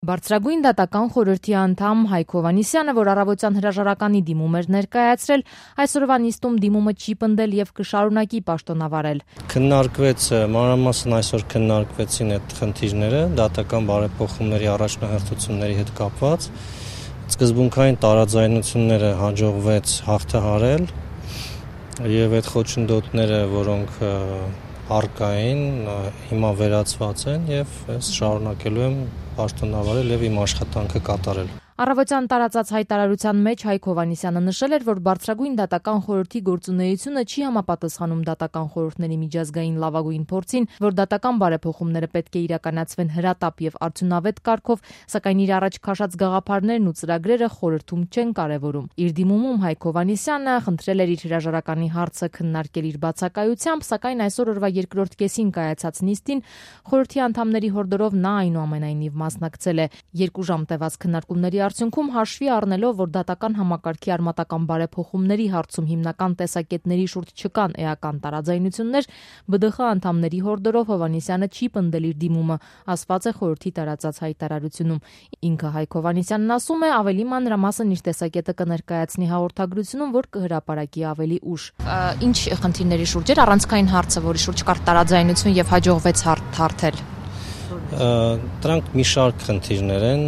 Բարձրագույն դատական խորհրդի անդամ Հայկ Հովհաննիսյանը, որ առավոտյան հրաժարականի դիմում էր ներկայացրել, այսօրվա նիստում դիմումը չի պնդել եւ կշարունակի պաշտոնավարել։ Քննարկվեց մանրամասն այսօր քննարկվեցին այդ խնդիրները դատական բարեփոխումների առաջնահերթությունների հետ կապված։ Սկզբունքային տարաձայնությունները հաջողվեց հաղթահարել եւ այդ խոչընդոտները, որոնք առկային, հիմա վերացված են եւ ես շարունակելու եմ պաշտոնավարել եւ իմ աշխատանքը կատարել։ Առավոտյան տարածած հայտարարության մեջ Հայկ Հովհաննիսյանը նշել էր, որ Բարձրագույն դատական խորհրդի գործունեությունը չի համապատասխանում դատական խորհուրդների միջազգային լավագույն փորձին, որ դատական բարեփոխումները պետք է իրականացվեն հրատապ եւ արդյունավետ կարգով, սակայն իր առաջ քաշած գաղափարներն ու ծրագրերը խորհրդում չեն կարևորում։ Իր դիմումում Հայկ Հովհաննիսյանը խնդրել էր իր հրաժարականի հարցը քննարկել իր բացակայությամբ, սակայն այսօր օրվա երկրորդ կեսին կայացած նիստին խորհրդի անդամների հորդորով նա այնուամենայնիվ մասնակցել է։ 2 ժամ տևած քննարկումների արդյունքում հաշվի առնելով, որ դատական համակարգի արմատական բարեփոխումների հարցում հիմնական տեսակետների շուրջ չկան էական տարաձայնություններ, ԲԴԽ անդամների հորդորով Հովհաննիսյանը չի պնդել իր դիմումը, ասված է խորհրդի տարածած հայտարարությունում։ Ինքը Հայկ Հովհաննիսյանն ասում է, ավելի մանրամասն իր տեսակետը կներկայացնի հաղորդագրությունում, որ կհրապարակի ավելի ուշ։ Ինչ խնդիրների շուրջ էր առանցքային հարցը, որի շուրջ կար տարաձայնություն եւ հաջողվեց հարթել։ Դրանք մի շարք խնդիրներ են,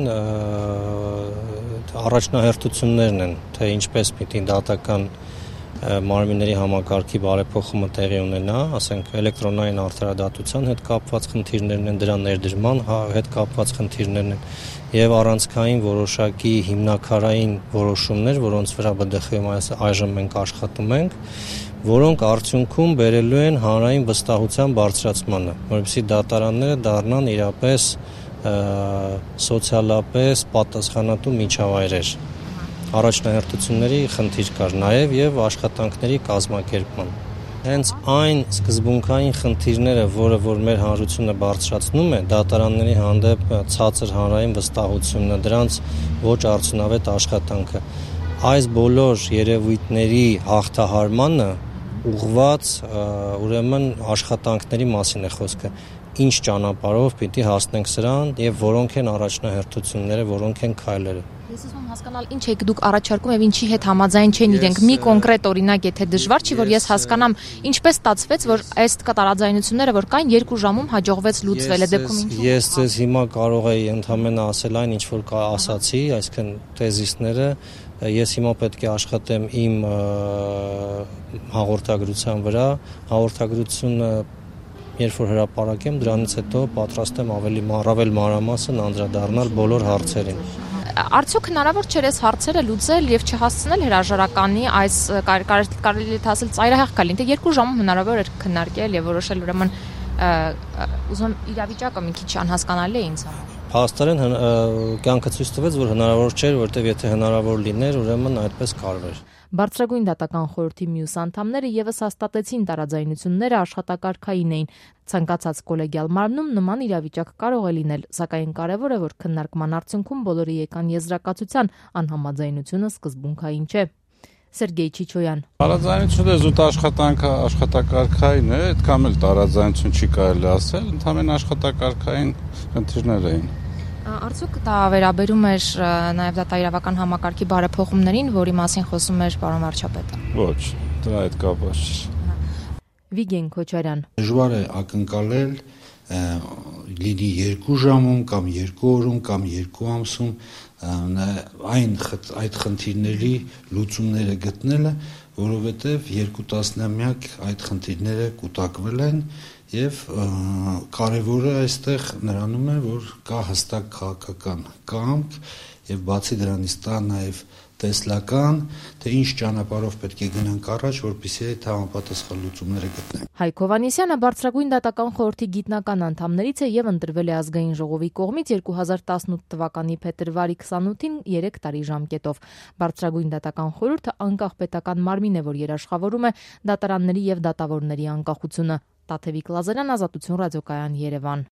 առաջնահերթություններն են, թե ինչպես պիտի դատական մարմինների համակարգի բարեփոխումը տեղի ունենա, ասենք էլեկտրոնային արդարադատության հետ կապված խնդիրներն են, դրա ներդրման հետ կապված խնդիրներն են եւ առանցքային որոշակի հիմնակարային որոշումներ, որոնց վրա ԲԴԽ-ում այժմ մենք աշխատում ենք, որոնք արդյունքում բերելու են հանրային վստահության բարձրացմանը, որովհետեւ դատարանները դառնան իրապես սոցիալապես պատասխանատու միջավայրեր։ Առաջնահերթությունների խնդիր կար նաև եւ աշխատանքների կազմակերպման։ Հենց այն սկզբունքային խնդիրները, որ մեր հանրությունը բարձրացնում է, դատարանների հանդեպ ցածր հանրային վստահությունը, դրանց ոչ արդյունավետ աշխատանքը, այս բոլոր երևույթների հաղթահարմանը ուղղված ուրեմն աշխատանքների մասին է խոսքը, ինչ ճանապարհով պիտի հասնենք սրան եւ որոնք են առաջնահերթությունները, որոնք են քայլերը։ Ես ուզում եմ հասկանալ, ինչ եք դուք առաջարկում եւ ինչի հետ համաձայն չեն իրենք։ Մի կոնկրետ օրինակ, եթե դժվար չի, որ ես հասկանամ, ինչպես ստացվեց, որ այս տարաձայնությունները, որ կային 2 ժամում հաջողվեց լուծվել, դեպքում ինչու։ Ես ձեզ հիմա կարող եի ընդհանրապես ասել այն, ինչ որ ասացի, այսինքն թեզիսները, ես հիմա պետք է աշխատեմ իմ հաղորդագրության վրա, հաղորդագրությունը երբ որ հրապարակեմ, դրանից հետո պատրաստ եմ առավել մանրամասն անդրադառնալ բոլոր հարցերին։ Արդյոք հնարավոր չէ այս հարցերը լուծել եւ չհասցնել հրաժարականի այս կարելի է ասել ծայրահեղ կալին, թե 2 ժամում հնարավոր էր քննարկել եւ որոշել, ուրեմն ուզում իրավիճակը մի քիչ անհասկանալի է ինձ համար։ Փաստորեն կյանքը ցույց տվեց, որ հնարավոր չէր, որտեղ եթե հնարավոր լիներ, ուրեմն այդպես կարվեր։ Բարձրագույն դատական խորհրդի մյուս անդամները եւս հաստատեցին տարաձայնությունները աշխատակարգային էին։ Ցանկացած կոլեգիալ մարմնում նման իրավիճակ կարող է լինել, սակայն կարևոր է, որ քննարկման արդյունքում բոլորը եկան եզրակացության, անհամաձայնությունը սկզբունքային չէ։ Սերգեյ Չիչոյան։ Տարաձայնությունը զուտ աշխատակարգային է, այդքան էլ տարաձայնություն չի կարելի ասել, ընդհանրեն աշխատակարգային խնդիրներ էին։ Արդյոք դա վերաբերում էր նաև դատաիրավական համակարգի բարեփոխումներին, որի մասին խոսում էր պարոն վարչապետը։ Ոչ, դրա հետ կապված չէ։ Վիգեն Քոչարյան։ Դժվար է ակնկալել լինի 2 ժամում կամ 2 օրում կամ 2 ամսում այդ խնդիրների լուծումները գտնելը, որովհետև 2 տասնամյակ այդ խնդիրները կուտակվել են եւ կարևորը այստեղ նրանում է, որ կա հստակ քաղաքական կամք եւ բացի դրանից կա նաեւ տեսլական, թե ինչ ճանապարհով պետք է գնանք առաջ, որպեսզի այդ համապատասխան լուծումները գտնենք։ Հայկ Հովհաննիսյանը Բարձրագույն դատական խորհրդի գիտնական անդամներից է եւ ընտրվել է ազգային ժողովի կողմից 2018 թվականի փետրվարի 28-ին 3 տարի ժամկետով։ Բարձրագույն դատական խորհուրդը անկախ պետական մարմին է, որ երաշխավորում է դատարանների եւ դատավորների անկախությունը։ Տաթևիկ Լազարյան, Ազատություն ռադիոկայան, Երևան։